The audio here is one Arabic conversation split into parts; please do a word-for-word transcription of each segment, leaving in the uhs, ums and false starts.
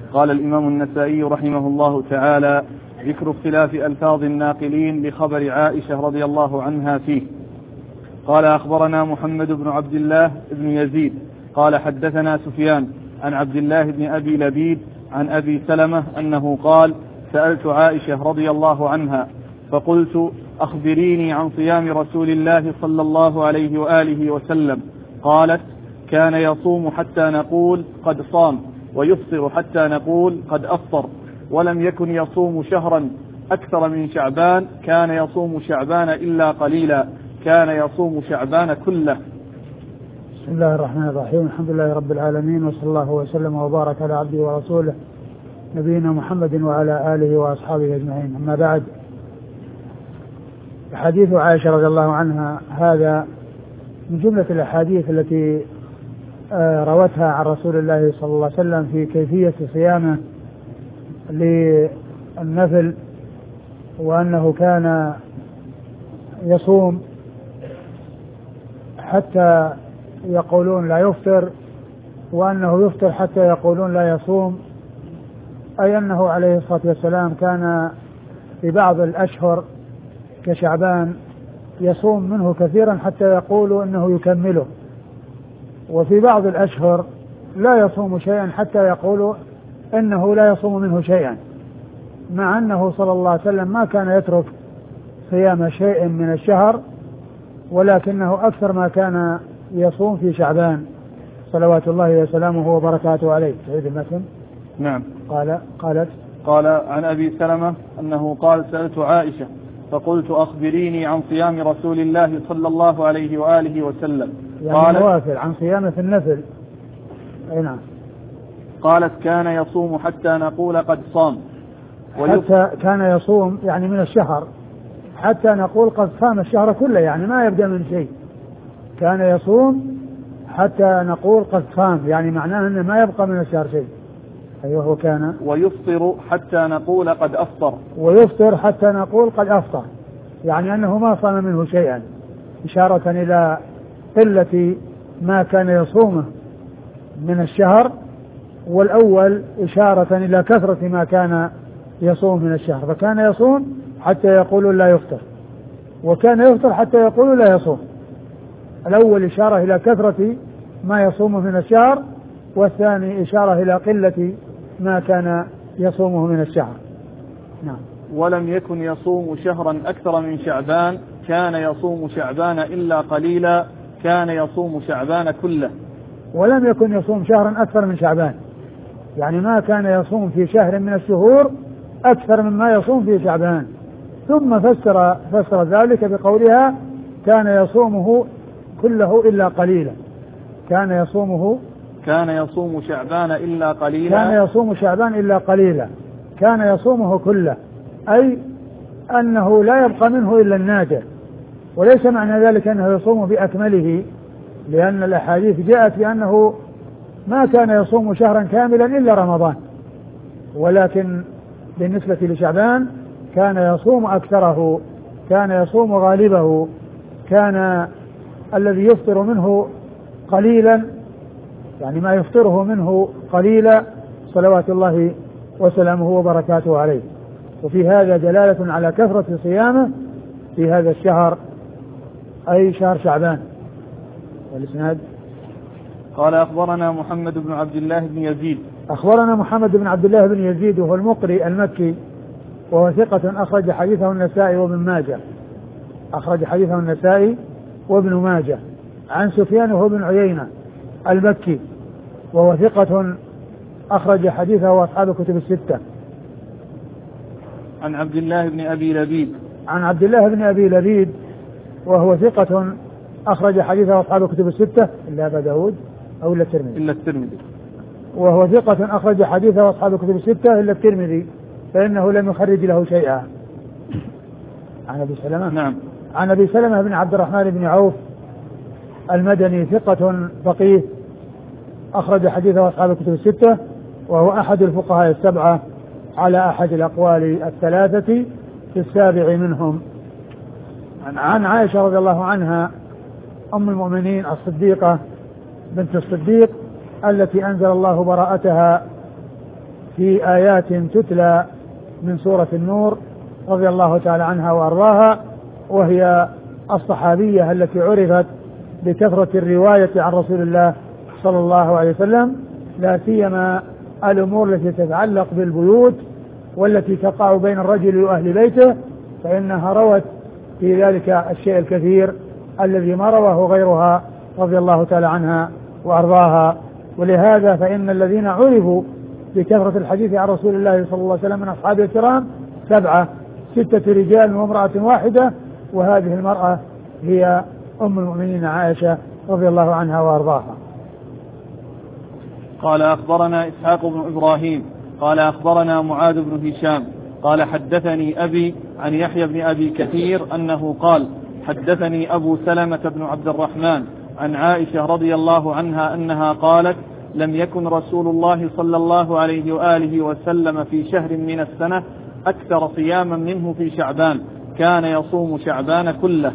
قال الإمام النسائي رحمه الله تعالى: ذكر اختلاف ألفاظ الناقلين لخبر عائشة رضي الله عنها فيه. قال: أخبرنا محمد بن عبد الله بن يزيد قال: حدثنا سفيان عن عبد الله بن أبي لبيد عن أبي سلمة أنه قال: سألت عائشة رضي الله عنها فقلت: أخبريني عن صيام رسول الله صلى الله عليه وآله وسلم. قالت: كان يصوم حتى نقول قد صام، ويفطر حتى نقول قد أفطر، ولم يكن يصوم شهرا أكثر من شعبان، كان يصوم شعبان إلا قليلا، كان يصوم شعبان كله. بسم الله الرحمن الرحيم. الحمد لله رب العالمين، وصلى الله وسلم وبارك على عبده ورسوله نبينا محمد وعلى آله وأصحابه أجمعين. أما بعد، حديث عائشة رضي الله عنها هذا من جملة الأحاديث التي روتها عن رسول الله صلى الله عليه وسلم في كيفية صيامه للنفل، وأنه كان يصوم حتى يقولون لا يفطر، وأنه يفطر حتى يقولون لا يصوم، أي أنه عليه الصلاة والسلام كان في بعض الأشهر كشعبان يصوم منه كثيرا حتى يقولوا أنه يكمله، وفي بعض الأشهر لا يصوم شيئا حتى يقولوا أنه لا يصوم منه شيئا، مع أنه صلى الله عليه وسلم ما كان يترك صيام شيء من الشهر، ولكنه أكثر ما كان يصوم في شعبان صلوات الله وسلامه وبركاته عليه. سعيد المسلم. نعم. قال قالت قال عن أبي سلمة أنه قال: سألت عائشة فقلت: أخبريني عن صيام رسول الله صلى الله عليه وآله وسلم. يعني النوافل، عن صيامه في النفل. أي نعم. قالت: كان يصوم حتى نقول قد صام. حتى كان يصوم يعني من الشهر حتى نقول قد صام الشهر كله، يعني ما يبدأ من شيء. كان يصوم حتى نقول قد صام، يعني معناه أنه ما يبقى من الشهر شيء. أيوه. هو كان ويفطر حتى نقول قد أفطر. ويفطر حتى نقول قد أفطر، يعني أنه ما صام منه شيئا، إشارة إلى قلة ما كان يصومه من الشهر، والأول إشارة إلى كثرة ما كان يصوم من الشهر. فكان يصوم حتى يقولوا لا يفطر، وكان يفطر حتى يقولوا لا يصوم. الأول إشارة إلى كثرة ما يصومه من الشهر، والثاني إشارة إلى قلة ما كان يصومه من الشهر. نعم. ولم يكن يصوم شهرا أكثر من شعبان، كان يصوم شعبان إلا قليلا، كان يصوم شعبان كله. ولم يكن يصوم شهرا أكثر من شعبان، يعني ما كان يصوم في شهر من الشهور أكثر مما يصوم في شعبان. ثم فسر فسر ذلك بقولها: كان يصومه كله إلا قليلا. كان يصومه كان يصوم شعبان إلا قليلا. كان يصوم شعبان إلا قليلا، كان يصومه كله، أي أنه لا يبقى منه إلا النادر. وليس معنى ذلك أنه يصوم بأكمله، لأن الأحاديث جاءت بأنه ما كان يصوم شهرا كاملا إلا رمضان، ولكن بالنسبة لشعبان كان يصوم أكثره، كان يصوم غالبه، كان الذي يفطر منه قليلا، يعني ما يفطره منه قليلا، صلوات الله وسلامه وبركاته عليه. وفي هذا دلالة على كثرة صيامه في هذا الشهر، أي شهر شعبان. والإسناد: قال: أخبرنا محمد بن عبد الله بن يزيد. أخبرنا محمد بن عبد الله بن يزيد، وهو المقري المكي، وهو ثقة أخرج حديثه النسائي وابن ماجه. أخرج حديثه النسائي وابن ماجه. عن سفيان وهو بن عيينة المكي، وهو ثقة أخرج حديثه وأصحاب الكتب الستة. عن عبد الله بن أبي لبيد. عن عبد الله بن أبي لبيد، وهو ثقة أخرج حديثه وأصحاب الكتب الستة إلا أبا داود أو إلا الترمذي. إلا الترمذي. وهو ثقة أخرج حديثه وأصحاب الكتب الستة إلا الترمذي، فإنه لم يخرج له شيئا. عن أبي سلمة. نعم. عن أبي سلمة بن عبد الرحمن بن عوف المدني، ثقة فقيه أخرج حديثه أصحاب الكتب الستة، وهو أحد الفقهاء السبعة على أحد الأقوال الثلاثة في السابع منهم. عن عائشة رضي الله عنها أم المؤمنين الصديقة بنت الصديق التي أنزل الله براءتها في آيات تتلى من سورة النور رضي الله تعالى عنها وأرضاها، وهي الصحابية التي عرفت بكثرة الرواية عن رسول الله صلى الله عليه وسلم، لا سيما الأمور التي تتعلق بالبيوت والتي تقع بين الرجل وأهل بيته، فإنها روت في ذلك الشيء الكثير الذي ما رواه غيرها رضي الله تعالى عنها وأرضاها. ولهذا فإن الذين عرفوا بكثرة الحديث عن رسول الله صلى الله عليه وسلم من أصحابه الكرام سبعة، ستة رجال وامرأة واحدة، وهذه المرأة هي أم المؤمنين عائشة رضي الله عنها وأرضاها. قال أخبرنا إسحاق بن إبراهيم قال أخبرنا معاذ بن هشام قال حدثني أبي عن يحيى بن أبي كثير أنه قال حدثني أبو سلمة بن عبد الرحمن عن عائشة رضي الله عنها أنها قالت لم يكن رسول الله صلى الله عليه وآله وسلم في شهر من السنة أكثر صياما منه في شعبان، كان يصوم شعبان كله.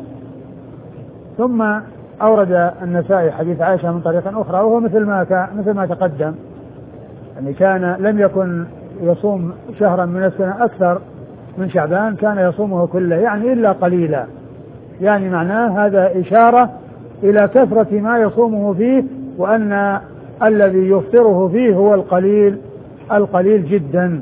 ثم أورد النسائي حديث عائشة من طريق أخرى، وهو مثل ما مثل ما تقدم، يعني كان لم يكن يصوم شهرا من السنة أكثر من شعبان، كان يصومه كله يعني إلا قليلا، يعني معناه هذا إشارة إلى كثرة ما يصومه فيه، وأن الذي يفطره فيه هو القليل القليل جدا.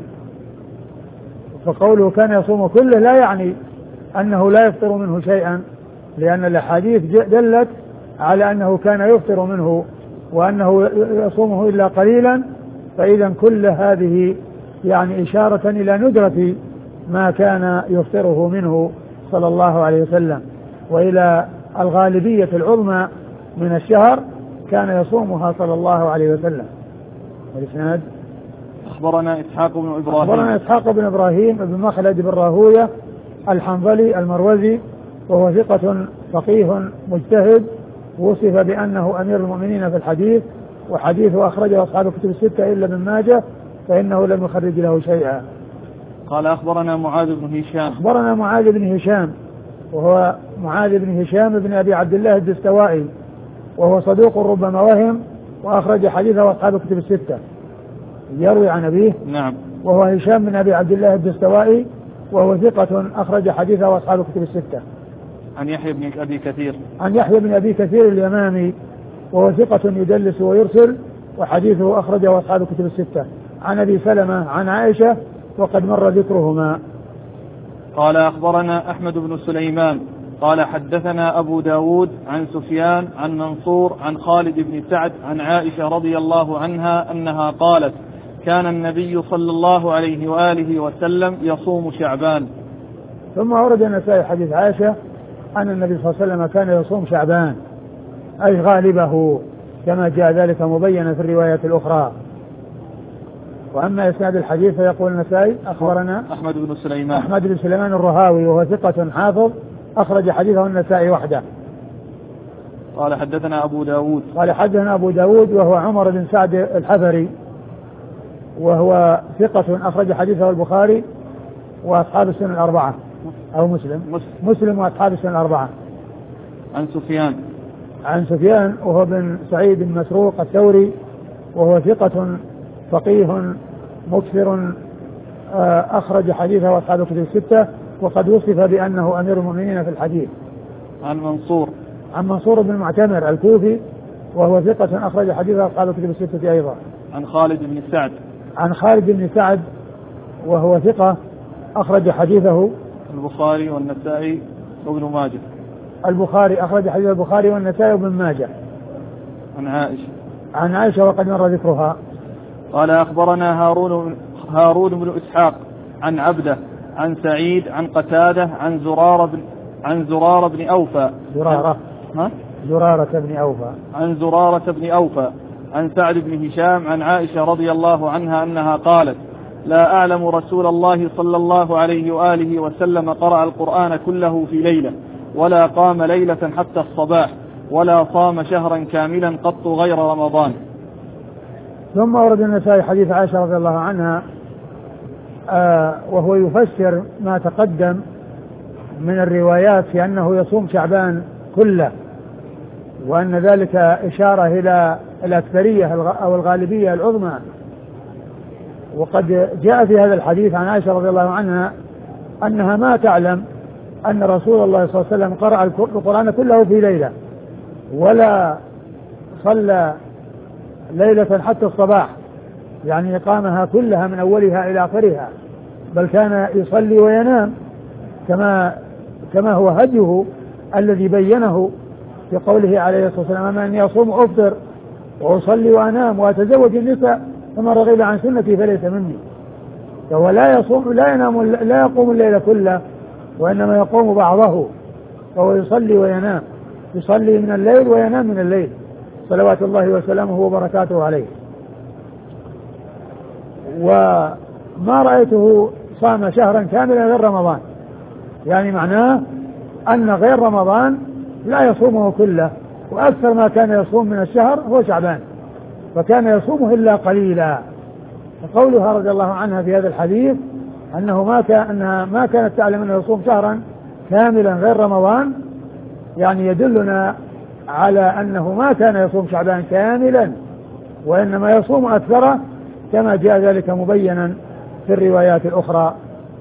فقوله كان يصوم كله لا يعني أنه لا يفطر منه شيئا، لأن الأحاديث دلت على أنه كان يفطر منه وأنه يصومه إلا قليلا، فإذا كل هذه يعني إشارة إلى ندرة ما كان يفطره منه صلى الله عليه وسلم، وإلى الغالبية العظمى من الشهر كان يصومها صلى الله عليه وسلم. والإسناد أخبرنا إسحاق بن إبراهيم أخبرنا إسحاق بن إبراهيم بن مخلد بن راهوية الحنظلي المروزي، وهو ثقة فقيه مجتهد، وصف بأنه أمير المؤمنين في الحديث، وحديثه أخرجه أصحاب الكتب الستة إلا ابن ماجه، فإنه لم يخرج له شيئا. قال أخبرنا معاذ بن هشام أخبرنا معاذ بن هشام وهو معاذ بن هشام بن أبي عبد الله الدستوائي، وهو صدوق ربما وهم، وأخرج حديثه أصحاب الكتب الستة، يروي عن أبيه. نعم. وهو هشام بن أبي عبد الله الدستوائي، وهو ثقة أخرج حديثه أصحاب الكتب الستة. عن يحيى بن أبي كثير عن يحيى بن أبي كثير اليمامي، وهو ثقة يدلس ويرسل، وحديثه أخرجه أصحاب الكتب الستة. عن أبي سلمة عن عائشة، وقد مر ذكرهما. قال أخبرنا أحمد بن سليمان قال حدثنا أبو داود عن سفيان عن منصور عن خالد بن سعد عن عائشة رضي الله عنها أنها قالت كان النبي صلى الله عليه وآله وسلم يصوم شعبان. ثم ورد النسائي حديث عائشة أن النبي صلى الله عليه وسلم كان يصوم شعبان أي غالبه، كما جاء ذلك مبينا في الروايات الأخرى. وأما إسناد الحديث فيقول النسائي أخبرنا أحمد بن سليمان أحمد بن سليمان الرهاوي، وهو ثقة حافظ أخرج حديثه النسائي وحده. قال حدثنا أبو داود قال حدثنا أبو داود وهو عمر بن سعد الحفري، وهو ثقة أخرج حديثه البخاري وأصحاب السنن الأربعة، أو مسلم مسلم, مسلم وأصحاب السنن الأربعة. عن سفيان عن سفيان وهو بن سعيد بن مسروق الثوري، وهو ثقة فقيه مكثر أخرج حديثه أصحاب الكتب الستة، وقد وصف بأنه أمير المؤمنين في الحديث. عن منصور عن منصور بن المعتمر الكوفي، وهو ثقة أخرج حديثه أصحاب الكتب الستة أيضا. عن خالد بن سعد عن خالد بن سعد وهو ثقة أخرج حديثه البخاري والنسائي وابن ماجه. البخاري أخرج حديث البخاري والنسائي وابن ماجه. عن عائشة عن عائشة وقد مر ذكرها. قال أخبرنا هارون هارون بن إسحاق عن عبده عن سعيد عن قتادة عن زرارة بن عن زرارة بن أوفى زرارة ها زرارة بن أوفى عن زرارة بن أوفى عن سعد بن هشام عن عائشة رضي الله عنها أنها قالت لا أعلم رسول الله صلى الله عليه وآله وسلم قرأ القرآن كله في ليلة ولا قام ليلة حتى الصباح ولا صام شهرا كاملا قط غير رمضان. ثم ورد النسائي حديث عائشة رضي الله عنها آه وهو يفسر ما تقدم من الروايات في أنه يصوم شعبان كله، وأن ذلك إشارة إلى الأكثرية أو الغالبية العظمى وقد جاء في هذا الحديث عن عائشة رضي الله عنها أنها ما تعلم أن رسول الله صلى الله عليه وسلم قرأ القرآن كله في ليلة ولا صلى ليلة حتى الصباح، يعني قامها كلها من أولها إلى آخرها، بل كان يصلي وينام كما كما هو هديه الذي بينه في قوله عليه الصلاة والسلام: أما أني أصوم أفطر وأصلي وأنام وأتزوج النساء فمن رغب عن سنتي فليس مني. فهو لا يصوم لا ينام لا يقوم الليل كله، وإنما يقوم بعضه، فهو يصلي وينام، يصلي من الليل وينام من الليل صلوات الله وسلامه وبركاته عليه. وما رأيته صام شهرا كاملا غير رمضان، يعني معناه أن غير رمضان لا يصومه كله، وأكثر ما كان يصوم من الشهر هو شعبان، فكان يصومه إلا قليلا. وقولها رضي الله عنها في هذا الحديث أنه ما كان أنها ما كانت تعلم أنه يصوم شهرا كاملا غير رمضان، يعني يدلنا على أنه ما كان يصوم شعبان كاملا، وإنما يصوم أكثره كما جاء ذلك مبينا في الروايات الأخرى.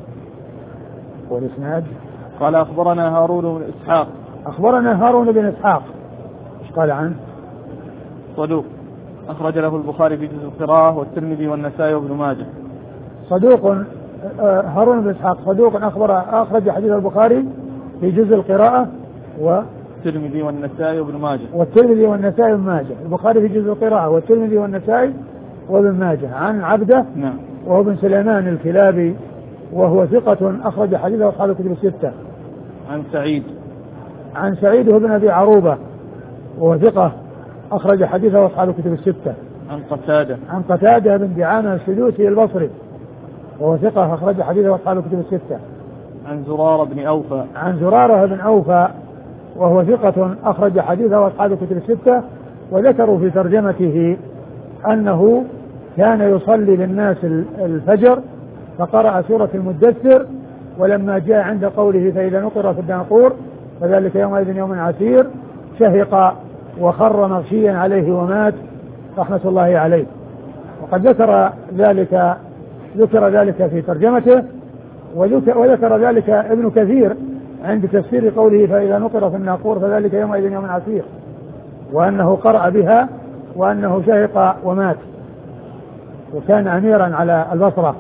والإسناد قال أخبرنا هارون بن إسحاق. أخبرنا هارون بن إسحاق. إيش قال عنه؟ صدوق أخرج له البخاري في جزء القراءة والترمذي والنسائي وابن ماجه. صدوق هارون بن إسحاق صدوق أخبر أخرج حديث البخاري في جزء القراءة والترمذي والنسائي وابن ماجه. والترمذي والنسائي وابن ماجه. البخاري في جزء القراءة والترمذي والنسائي وابن ماجه. عن عبده نعم. وهو بن سليمان الكلابي وهو ثقة أخرج حديثه أصحاب الكتب الستة. عن سعيد عن سعيد بن أبي عروبة وهو ثقة أخرج حديثه أصحاب الكتب الستة. عن قتادة عن قتادة بن دعامة السدوسي البصري وهو ثقة أخرج حديثه أصحاب الكتب الستة. عن زرارة بن أوفى عن زرارة بن أوفى وهو ثقة أخرج حديثه أصحاب الكتب الستة. وذكروا في ترجمته أنه كان يصلي للناس الفجر فقرأ سورة المدثر، ولما جاء عند قوله فإذا نقر في الناقور فذلك يومئذ يوم عسير شهق وخر مغشيا عليه ومات رحمة الله عليه. وقد ذكر ذلك ذكر ذلك في ترجمته، وذكر, وذكر ذلك ابن كثير عند تفسير قوله فإذا نقر في الناقور فذلك يومئذ يوم عسير، وأنه قرأ بها وأنه شهق ومات، وكان أميرا على البصرة.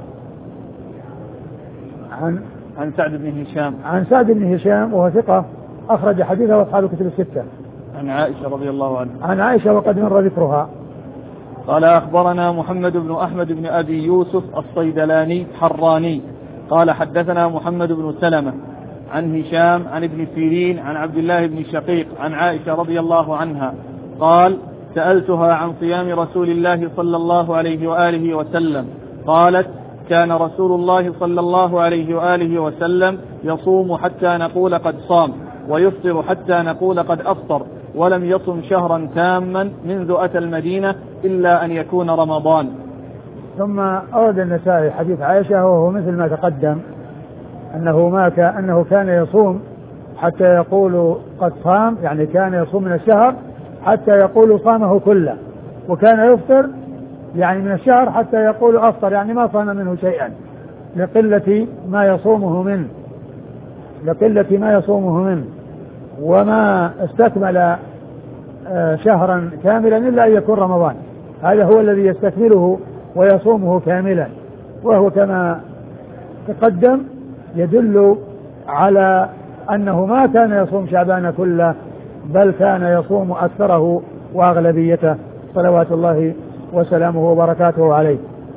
عن عن سعد بن هشام عن سعد بن هشام وهو ثقة أخرج حديثه أصحاب الكتب الستة. عن عائشة رضي الله عنها عن عائشة وقد مر ذكرها. قال أخبرنا محمد بن أحمد بن أبي يوسف الصيدلاني حراني قال حدثنا محمد بن سلمة عن هشام عن ابن سيرين عن عبد الله بن شقيق عن عائشة رضي الله عنها قال سألتها عن صيام رسول الله صلى الله عليه وآله وسلم قالت كان رسول الله صلى الله عليه وآله وسلم يصوم حتى نقول قد صام ويفطر حتى نقول قد أفطر ولم يصم شهرا تاما منذ أتى المدينة إلا أن يكون رمضان. ثم أورد النسائي حديث عائشة وهو مثل ما تقدم أنه ما كان أنه كان يصوم حتى يقول قد صام، يعني كان يصوم من الشهر حتى يقول صامه كله، وكان يفطر يعني من الشهر حتى يقول أفطر، يعني ما صام منه شيئا لقلة ما يصومه منه لقلة ما يصومه منه وما استكمل شهرا كاملا إلا أن يكون رمضان، هذا هو الذي يستكمله ويصومه كاملا، وهو كما تقدم يدل على أنه ما كان يصوم شعبان كله بل كان يصوم أكثره وأغلبيته صلوات الله وسلامه وبركاته عليه.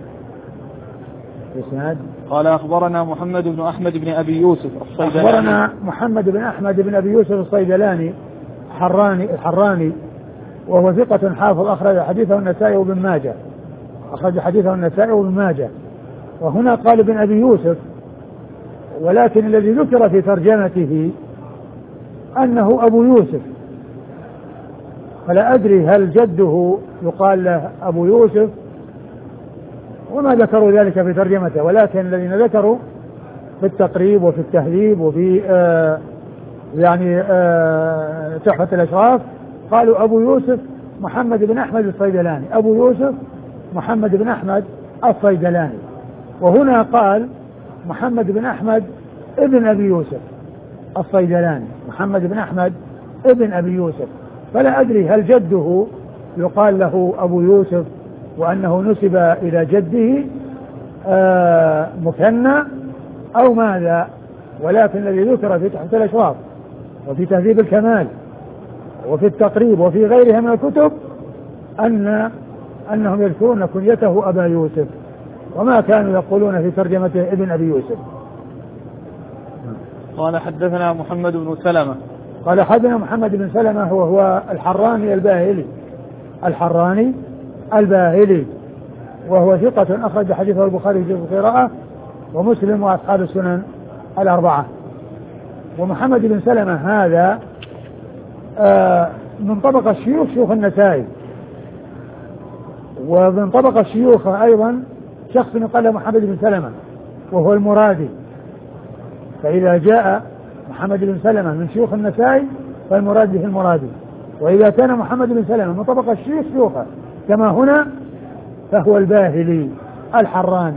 إسناد قال أخبرنا محمد بن أحمد بن أبي يوسف الصيدلاني. أخبرنا محمد بن أحمد بن أبي يوسف الصيدلاني الحراني الحراني وهو ثقة حافظ أخرج حديثه النسائي وابن ماجه أخرج حديثه النسائي وابن ماجه. وهنا قال ابن أبي يوسف، ولكن الذي ذكر في ترجمته أنه أبو يوسف، فلا أدري هل جده يقال له أبو يوسف، وما ذكروا ذلك في ترجمته، ولكن الذين ذكروا في التقريب وفي التهذيب وفي آه يعني آه تحفة الأشراف قالوا أبو يوسف محمد بن أحمد الصيدلاني، أبو يوسف محمد بن أحمد الصيدلاني. وهنا قال محمد بن أحمد ابن أبي يوسف الصيدلاني، محمد بن أحمد ابن أبي يوسف، فلا أدري هل جده يقال له أبو يوسف وأنه نسب إلى جده آه مثنى أو ماذا، ولكن الذي ذكر في تحفة الأشراف وفي تهذيب الكمال وفي التقريب وفي غيرها من الكتب أن أنهم يذكرون كنيته أبا يوسف، وما كانوا يقولون في ترجمته ابن أبي يوسف. قال حدثنا محمد بن سلمة قال حدثنا محمد بن سلمة هو هو الحراني الباهلي الحراني الباهلي وهو ثقة أخرج حديثه البخاري في القراءة ومسلم وأصحاب السنن الأربعة. ومحمد بن سلمة هذا آه من طبقة الشيوخ شيوخ النسائي، ومن طبقة الشيوخ أيضا شخص يقال محمد بن سلمة وهو المرادي، فإذا جاء محمد بن سلمة من شيوخ النسائي فالمراد به المرادي، وإذا كان محمد بن سلمة من طبقة الشيوخ شيوخه كما هنا فهو الباهلي الحراني.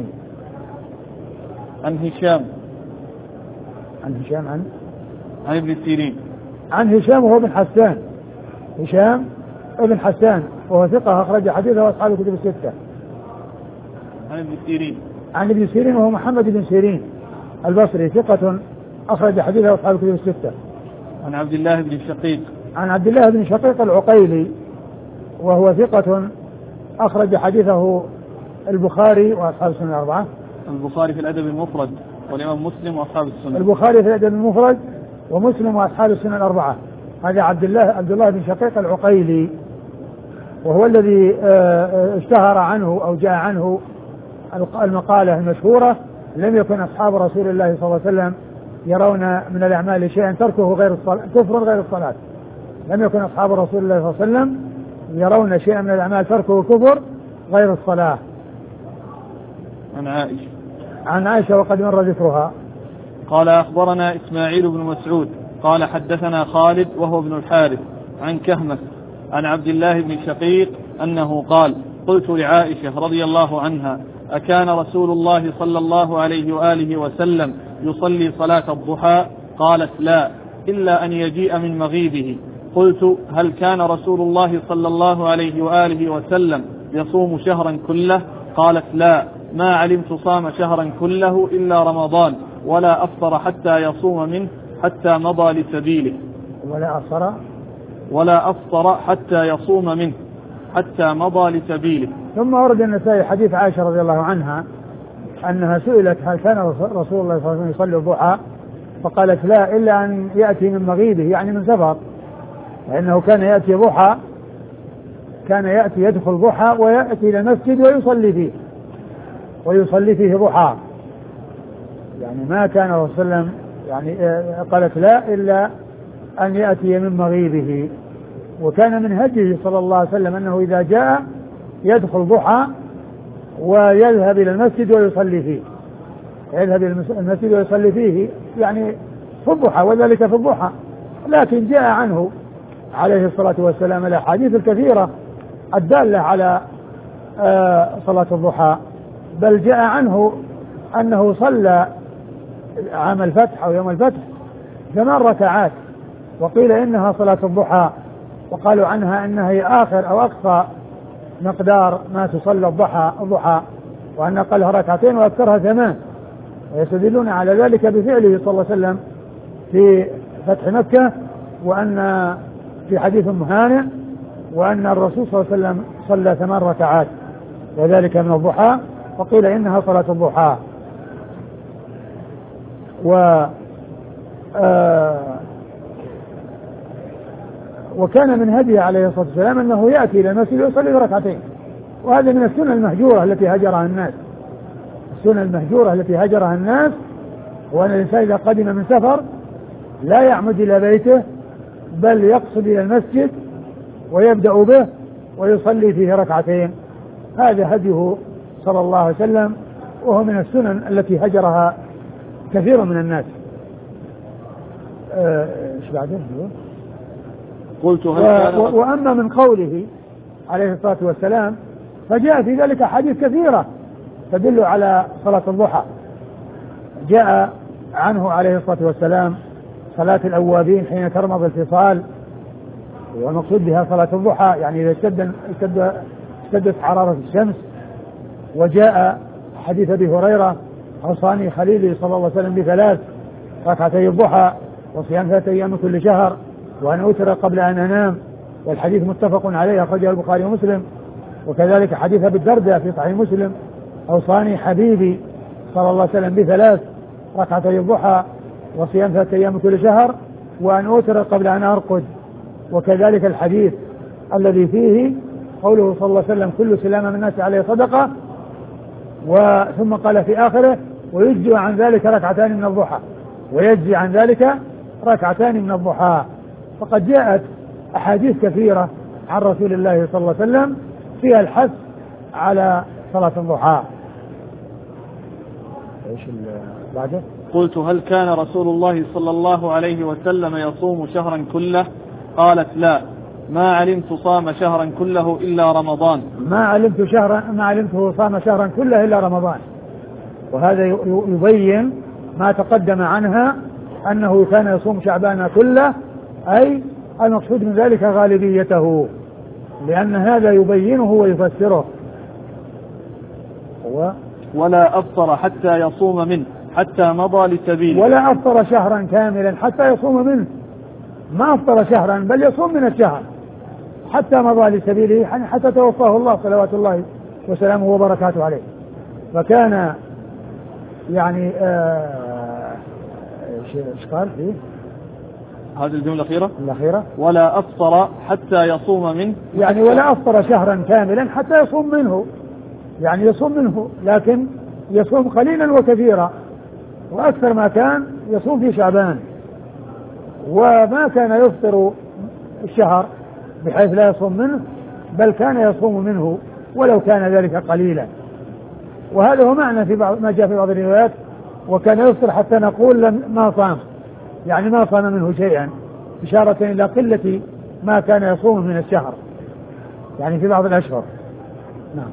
عن هشام عن هشام عن عن ابن سيرين عن هشام وهو بن حسان، هشام ابن حسان وهو ثقة أخرج حديثه وأصحاب الكتب الستة. عن ابن سيرين عن ابن سيرين وهو محمد بن سيرين البصري ثقة أخرج حديثه وأصحاب الكتب الستة. عن عبد الله بن شقيق عن عبد الله بن شقيق العقيلي وهو ثقة أخرج حديثه البخاري وأصحاب السنن الأربعة. البخاري في الأدب المفرد والإمام مسلم وأصحاب السنن. البخاري في الأدب المفرد ومسلم وأصحاب السنن الأربعة. هذا عبد الله عبد الله بن شقيق العقيلي، وهو الذي اشتهر عنه أو جاء عنه المقالة المشهورة: لم يكن أصحاب رسول الله صلى الله عليه وسلم يرون من الأعمال شيئا تركه غير الصلاة كفر غير الصلاة. لم يكن أصحاب رسول الله صلى الله عليه وسلم يرون شيئا من الأعمال تركه كفر غير الصلاة. عن عائشة عن عائشة وقد مر ذكرها. قال أخبرنا إسماعيل بن مسعود قال حدثنا خالد وهو ابن الحارث عن كهمس عن عبد الله بن شقيق أنه قال: قلت لعائشة رضي الله عنها: أكان رسول الله صلى الله عليه وآله وسلم يصلي صلاة الضحى؟ قالت: لا، إلا أن يجيء من مغيبه. قلت: هل كان رسول الله صلى الله عليه وآله وسلم يصوم شهرا كله؟ قالت: لا، ما علمت صام شهرا كله إلا رمضان، ولا أفطر حتى يصوم منه حتى مضى لسبيله. ولا أفطر ولا أفطر حتى يصوم منه حتى مضى لسبيله. ثم ورد النسائي حديث عائشة رضي الله عنها أنها سئلت: هل كان رسول الله صلى الله عليه وسلم يصلي الضحى؟ فقالت: لا، إلا أن يأتي من مغيبه، يعني من سفر، لأنه كان يأتي ضحى كان يأتي يدخل ضحى ويأتي إلى المسجد ويصلي فيه ويصلي فيه ضحى، يعني ما كان رسول الله صلى الله عليه وسلم، يعني قالت: لا، إلا أن يأتي من مغيبه. وكان من هديه صلى الله عليه وسلم أنه إذا جاء يدخل ضحى ويذهب إلى المسجد ويصلي فيه يذهب إلى المسجد ويصلي فيه يعني في الضحى، وذلك في الضحى. لكن جاء عنه عليه الصلاة والسلام الأحاديث الكثيرة الدالة على صلاة الضحى، بل جاء عنه أنه صلى عام الفتح أو يوم الفتح ثمان ركعات، وقيل إنها صلاة الضحى، وقالوا عنها أنها هي آخر أو أقصى مقدار ما تصلى الضحى الضحى وأن أقلها ركعتين وأكثرها ثمان، ويستدلون على ذلك بفعله صلى الله عليه وسلم في فتح مكة، وأن في حديث مهانئ وأن الرسول صلى الله عليه وسلم صلى ثمان ركعات وذلك من الضحى، وقيل إنها صلاة الضحى. و آه وكان من هديه عليه الصلاة والسلام أنه يأتي إلى المسجد ويصلي ركعتين، وهذا من السنة المهجورة التي هجرها الناس السنة المهجورة التي هجرها الناس وأن الإنسان إذا قدم من سفر لا يعمد إلى بيته بل يقصد إلى المسجد ويبدأ به ويصلي فيه ركعتين. هذا هديه صلى الله عليه وسلم، وهو من السنن التي هجرها كثير من الناس. ايش بعده؟ قلت: و... و... وأما من قوله عليه الصلاة والسلام فجاء في ذلك حديث كثيرة تدل على صلاة الضحى. جاء عنه عليه الصلاة والسلام صلاة الأوابين حين ترمض الفصال، والمقصود بها صلاة الضحى يعني إذا اشتد اشتدت حرارة الشمس. وجاء حديث أبي هريرة أوصاني خليلي صلى الله عليه وسلم بثلاث: ركعتي الضحى وصيام ثلاثة أيام كل شهر وأن أوتر قبل أن أنام. والحديث متفق عليه أخرجه البخاري ومسلم. وكذلك حديث أبي الدرداء في صحيح مسلم: أوصاني حبيبي صلى الله عليه وسلم بثلاث: ركعتي الضحى وصيام ثلاثة أيام كل شهر وأن أوتر قبل أن أرقد. وكذلك الحديث الذي فيه قوله صلى الله عليه وسلم: كل سلام من الناس عليه صدقة، وثم قال في آخره: ويجزي عن ذلك ركعتان من الضحى، ويجزي عن ذلك ركعتان من الضحى. فقد جاءت أحاديث كثيرة عن رسول الله صلى الله عليه وسلم فيها الحث على صلاة الضحى. ايش بعده؟ قلت: هل كان رسول الله صلى الله عليه وسلم يصوم شهرا كله؟ قالت: لا، ما علمت صام شهرا كله إلا رمضان. ما علمت شهرا ما علمته صام شهرا كله إلا رمضان. وهذا يبين ما تقدم عنها أنه كان يصوم شعبان كله، أي المقصود من ذلك غالبيته، لأن هذا يبينه ويفسره. هو ولا أفطر حتى يصوم منه حتى مضى لسبيله. ولا أفطر شهرا كاملا حتى يصوم منه، ما أفطر شهرا بل يصوم من الشهر حتى مضى لسبيله، حتى توفاه الله صلوات الله وسلامه وبركاته عليه. فكان يعني ايش قال فيه هذه الجملة الأخيرة الأخيرة ولا أفطر حتى يصوم منه، يعني ولا أفطر شهرا كاملا حتى يصوم منه، يعني يصوم منه لكن يصوم قليلا وكثيرا، وأكثر ما كان يصوم في شعبان، وما كان يفطر الشهر بحيث لا يصوم منه، بل كان يصوم منه ولو كان ذلك قليلا. وهذا هو معنى في بعض ما جاء في بعض الروايات: وكان يفطر حتى نقول ما صام، يعني ما صام منه شيئا، إشارة إلى قلة ما كان يصوم من الشهر، يعني في بعض الأشهر. نعم.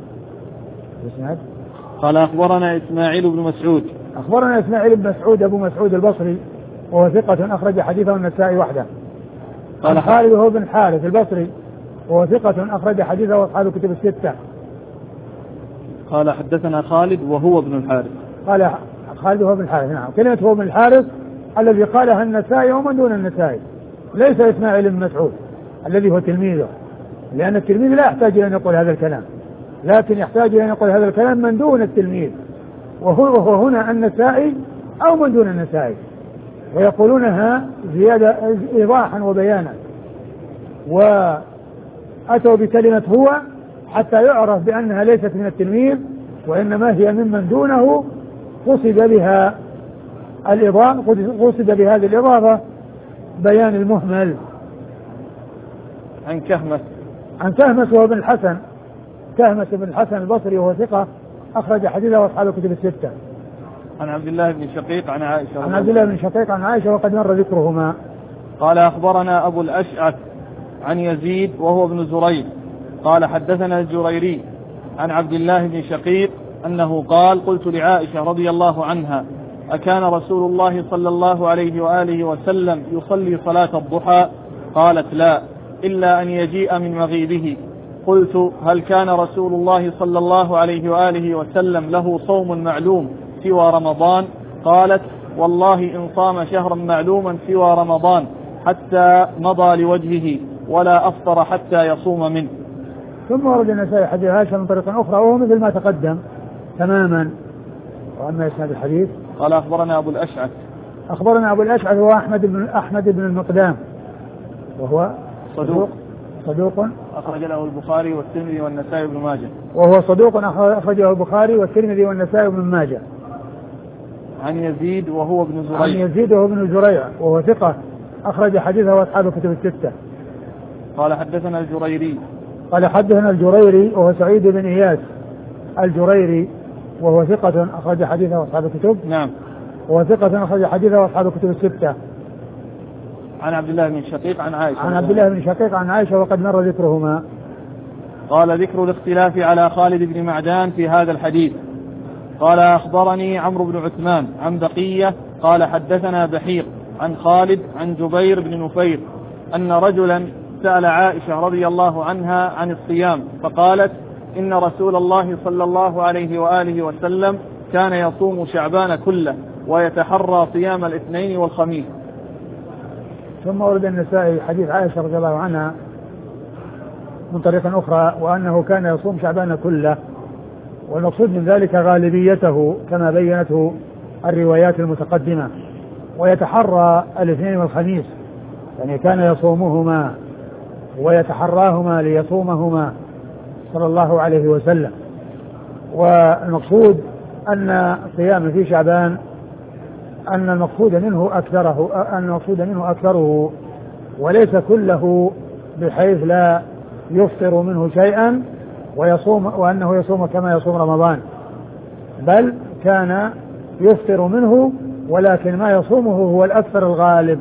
قال: أخبرنا إسماعيل بن مسعود. أخبرنا إسماعيل بن مسعود أبو مسعود البصري، وهو ثقة أخرج حديثه النسائي وحده. قال خالد وهو بن حارث البصري، وهو ثقة أخرج حديثه وأصحاب الكتب الستة. قال: حدثنا خالد وهو ابن الحارث. قال خالد وهو بن الحارث. نعم. كلمة هو بن الحارث الذي قالها النسائي ومن دون النسائي، ليس إسماعيل بن مسعود الذي هو تلميذه، لأن التلميذ لا يحتاج إلى أن يقول هذا الكلام، لكن يحتاج إلى أن يقول هذا الكلام من دون التلميذ، وهو هنا النسائي أو من دون النسائي، ويقولونها زيادة إيضاحا وبيانا، وأتوا بكلمة هو حتى يعرف بأنها ليست من التلميذ، وإنما هي ممن دونه قصد بها الإضافة، قصد بهذه الإضافة بيان المهمل. عن كهمس عن كهمس وهو بن الحسن، كهمس بن الحسن البصري وهو ثقة أخرج حديثه وأصحاب الكتب الستة. عن عبد الله بن شقيق عن عائشة. عن عبد الله بن شقيق عن عائشة وقد مر ذكرهما. قال: أخبرنا أبو الأشعث عن يزيد وهو ابن زريع قال: حدثنا الجريري عن عبد الله بن شقيق أنه قال: قلت لعائشة رضي الله عنها: أكان رسول الله صلى الله عليه وآله وسلم يصلي صلاة الضحى؟ قالت: لا، إلا أن يجيء من مغيبه. قلت: هل كان رسول الله صلى الله عليه وآله وسلم له صوم معلوم سوى رمضان؟ قالت: والله إن صام شهرا معلوما سوى رمضان حتى مضى لوجهه ولا أفطر حتى يصوم منه. ثم ورد النسائي حديث عائشة من طريق أخرى وهو مثل ما تقدم تماما. وأما إسناد الحديث قال: أخبرنا أبو الأشعث. أخبرنا أبو الأشعث هو أحمد بن أحمد بن المقدام، وهو صدوق صدوق أخرج له البخاري والترمذي والنسائي بن ماجه. وهو صدوق أخرجه البخاري والترمذي والنسائي بن ماجه. عن يزيد وهو ابن زريع. عن يزيد وهو ابن زريع وهو ثقة أخرج حديثه وأصحاب الكتب الستة. قال: حدثنا الجريري. قال: حدثنا الجريري وهو سعيد بن إياس الجريري وهو ثقة أخرج حديثه وأصحاب الكتب. نعم. وهو ثقة أخرج حديثه وأصحاب الكتب الستة. عن عبد الله بن شقيق عن عائشة. عن عبد الله بن شقيق عن عائشة وقد مر ذكرهما. قال ذكر الاختلاف على خالد بن معدان في هذا الحديث. قال أخبرني عمرو بن عثمان عن بقية قال حدثنا بحير عن خالد عن جبير بن نفير أن رجلا سأل عائشة رضي الله عنها عن الصيام فقالت إن رسول الله صلى الله عليه وآله وسلم كان يصوم شعبان كله ويتحرى صيام الاثنين والخميس. ثم ورد النسائي حديث عائشة رضي الله عنها من طريقة أخرى وأنه كان يصوم شعبان كله، والمقصود من ذلك غالبيته كما بينته الروايات المتقدمة، ويتحرى الاثنين والخميس، يعني كان يصومهما ويتحراهما ليصومهما صلى الله عليه وسلم. والمقصود أن صيام في شعبان أن المقصود منه أكثره أن المقصود منه أكثره وليس كله، بحيث لا يفطر منه شيئا ويصوم وأنه يصوم كما يصوم رمضان، بل كان يفطر منه ولكن ما يصومه هو الأكثر الغالب.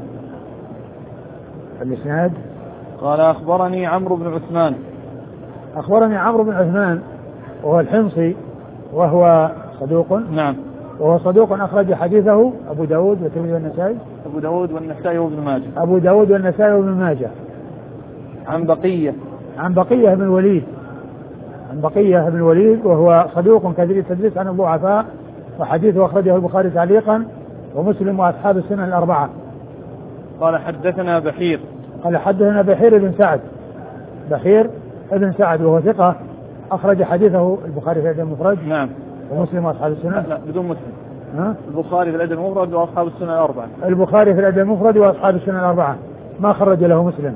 الإسناد قال أخبرني عمرو بن عثمان أخبرني عمرو بن عثمان وهو الحمصي وهو صدوق. نعم. وهو صدوق أخرج حديثه أبو داود والترمذي والنسائي أبو داود والنسائي وابن ماجه أبو داود والنسائي وابن ماجه. عن بقية عن بقية بن الوليد عن بقية بن الوليد وهو صدوق كثير التدليس عن الضعفاء، وحديثه أخرجه البخاري تعليقا ومسلم وأصحاب السنن الأربعة. قال حدثنا بحير قال حدثنا بحير بن سعد بحير بن سعد وهو ثقة أخرج حديثه البخاري في الأدب المفرد. نعم. ومسلم وأصحاب السنن. لا, لا بدون مسلم. ها؟ البخاري في الأدب المفرد وأصحاب السنن الأربعة. البخاري في الأدب المفرد وأصحاب السنن الأربعة ما خرج له مسلم.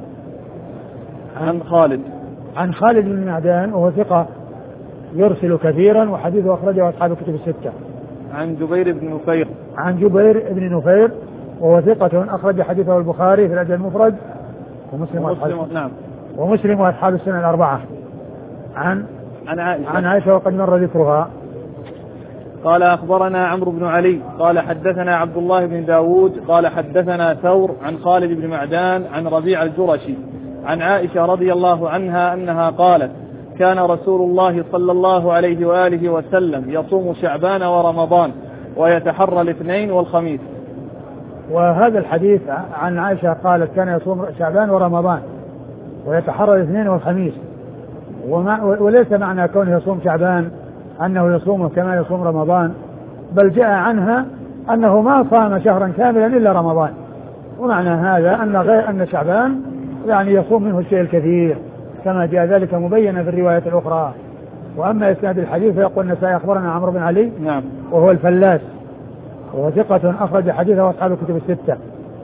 عن خالد عن خالد بن معدان وهو ثقة يرسل كثيرا وحديثه أخرجه أصحاب الكتب الستة. عن جبير بن نفير عن جبير بن نفير وهو ثقة أخرج حديثه البخاري في الأدب المفرد ومسلم وأصحاب نعم ومسلم وأصحاب السنن الأربعة. عن عن عائشة عن عائشة وقد مر ذكرها. قال أخبرنا عمرو بن علي قال حدثنا عبد الله بن داود قال حدثنا ثور عن خالد بن معدان عن ربيع الجرشي عن عائشة رضي الله عنها أنها قالت كان رسول الله صلى الله عليه وآله وسلم يصوم شعبان ورمضان ويتحرى الاثنين والخميس. وهذا الحديث عن عائشة قالت كان يصوم شعبان ورمضان ويتحرى الاثنين والخميس، وما وليس معنى كونه يصوم شعبان أنه يصومه كما يصوم رمضان، بل جاء عنها أنه ما صام شهرا كاملا إلا رمضان، ومعنى هذا أن غير أن شعبان يعني يصوم منه الشيء الكثير كما جاء ذلك مبينا في الرواية الأخرى. وأما إسناد الحديث فيقول النسائي أخبرنا عمرو بن علي. نعم. وهو الفلاس وهو ثقة أخرج حديثه أصحاب الكتب الستة.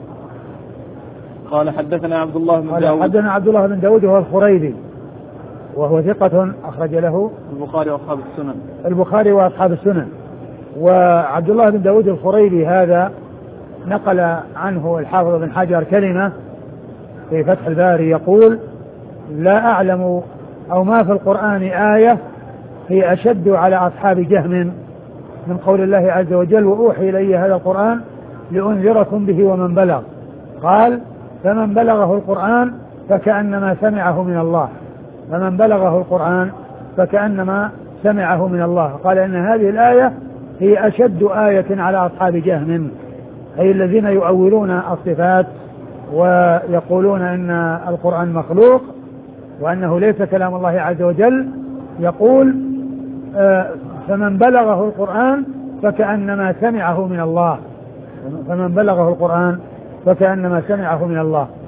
قال حدثنا عبد الله بن داود. قال حدثنا عبد الله بن داود وهو الخريبي وهو ثقة أخرج له البخاري وأصحاب السنن. البخاري وأصحاب السنن. وعبد الله بن داود الخريبي هذا نقل عنه الحافظ بن حجر كلمة في فتح الباري يقول لا أعلم أو ما في القرآن آية هي أشد على أصحاب جهم من قول الله عز وجل وأوحي إلي هذا القرآن لأنذركم به ومن بلغ. قال فمن بلغه القرآن فكأنما سمعه من الله فمن بلغه القرآن فكأنما سمعه من الله. قال إن هذه الآية هي أشد آية على أصحاب جهم، أي الذين يؤولون الصفات ويقولون إن القرآن مخلوق وأنه ليس كلام الله عز وجل. يقول آه فمن بلغه القرآن فكأنما سمعه من الله فمن بلغه القرآن فكأنما سمعه من الله.